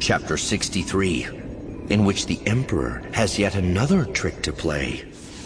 Chapter 63, in which the Emperor has yet another trick to play.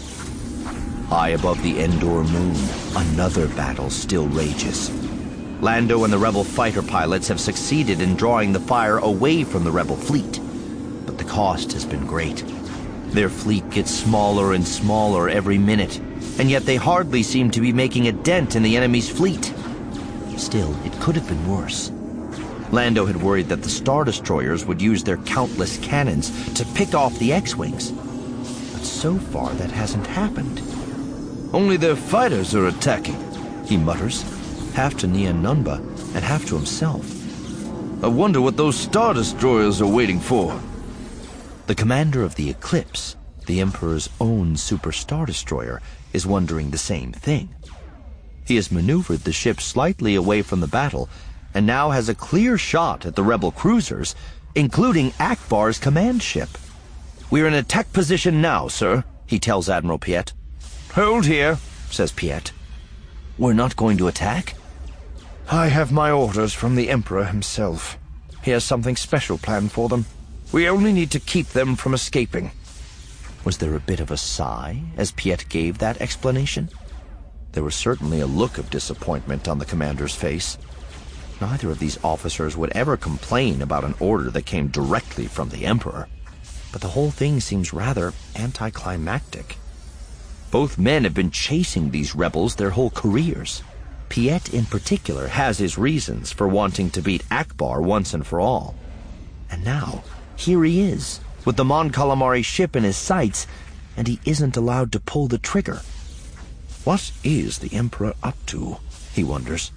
High above the Endor moon, another battle still rages. Lando and the rebel fighter pilots have succeeded in drawing the fire away from the rebel fleet, but the cost has been great. Their fleet gets smaller and smaller every minute, and yet they hardly seem to be making a dent in the enemy's fleet. Still, it could have been worse. Lando had worried that the Star Destroyers would use their countless cannons to pick off the X-Wings. But so far, that hasn't happened. Only their fighters are attacking, he mutters, half to Nien Nunba and half to himself. I wonder what those Star Destroyers are waiting for. The commander of the Eclipse, the Emperor's own Super Star Destroyer, is wondering the same thing. He has maneuvered the ship slightly away from the battle and now has a clear shot at the rebel cruisers, including Ackbar's command ship. "We're in attack position now, sir," he tells Admiral Piet. "Hold here," says Piet. "We're not going to attack?" "I have my orders from the Emperor himself. He has something special planned for them. We only need to keep them from escaping." Was there a bit of a sigh as Piet gave that explanation? There was certainly a look of disappointment on the commander's face. Neither of these officers would ever complain about an order that came directly from the Emperor. But the whole thing seems rather anticlimactic. Both men have been chasing these rebels their whole careers. Piet in particular has his reasons for wanting to beat Ackbar once and for all. And now, here he is, with the Mon Calamari ship in his sights, and he isn't allowed to pull the trigger. What is the Emperor up to, he wonders.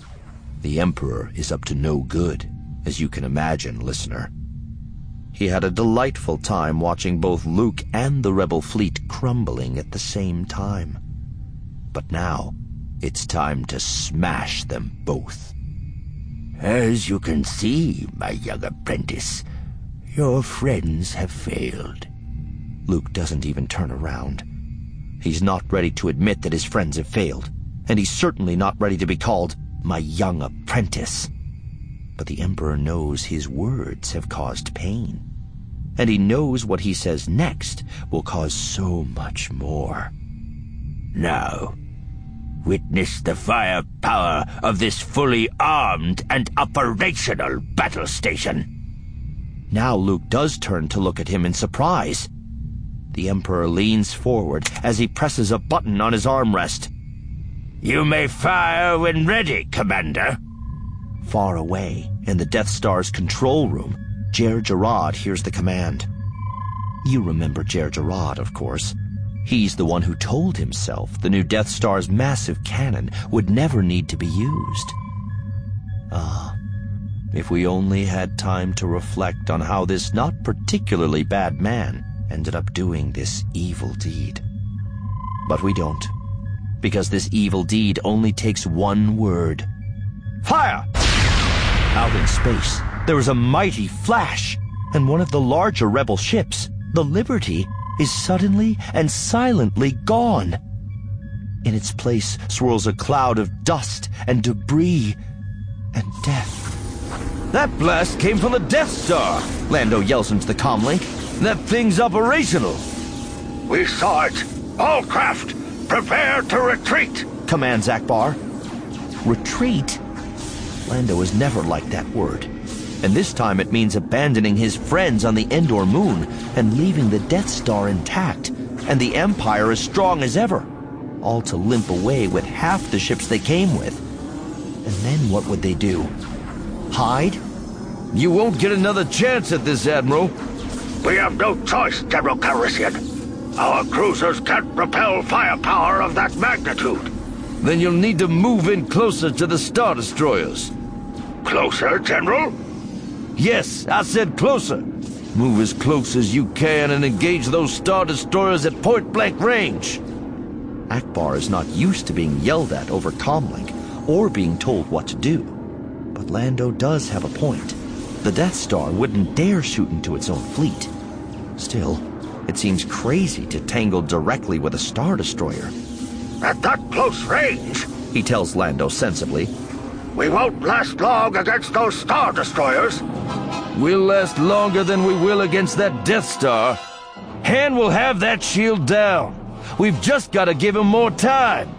The Emperor is up to no good, as you can imagine, listener. He had a delightful time watching both Luke and the rebel fleet crumbling at the same time. But now, it's time to smash them both. As you can see, my young apprentice, your friends have failed. Luke doesn't even turn around. He's not ready to admit that his friends have failed, and he's certainly not ready to be called my young apprentice. But the Emperor knows his words have caused pain, and he knows what he says next will cause so much more. Now, witness the firepower of this fully armed and operational battle station. Now Luke does turn to look at him in surprise. The Emperor leans forward as he presses a button on his armrest. "You may fire when ready, Commander." Far away, in the Death Star's control room, Jer Jarrod hears the command. You remember Jer Jarrod, of course. He's the one who told himself the new Death Star's massive cannon would never need to be used. Ah, if we only had time to reflect on how this not particularly bad man ended up doing this evil deed. But we don't, because this evil deed only takes one word. Fire! Out in space, there is a mighty flash, and one of the larger rebel ships, the Liberty, is suddenly and silently gone. In its place swirls a cloud of dust and debris and death. "That blast came from the Death Star!" Lando yells into the comlink. "That thing's operational." "We saw it! All craft, prepare to retreat!" commands Ackbar. Retreat? Lando has never liked that word, and this time it means abandoning his friends on the Endor moon and leaving the Death Star intact, and the Empire as strong as ever, all to limp away with half the ships they came with. And then what would they do? Hide? "You won't get another chance at this, Admiral." "We have no choice, General Calrissian. Our cruisers can't repel firepower of that magnitude." "Then you'll need to move in closer to the Star Destroyers." "Closer, General?" "Yes, I said closer. Move as close as you can and engage those Star Destroyers at point-blank range." Ackbar is not used to being yelled at over comlink or being told what to do. But Lando does have a point. The Death Star wouldn't dare shoot into its own fleet. Still, it seems crazy to tangle directly with a Star Destroyer. "At that close range," he tells Lando sensibly, "we won't last long against those Star Destroyers." We'll last longer than we will against that Death Star. Han will have that shield down. We've just got to give him more time.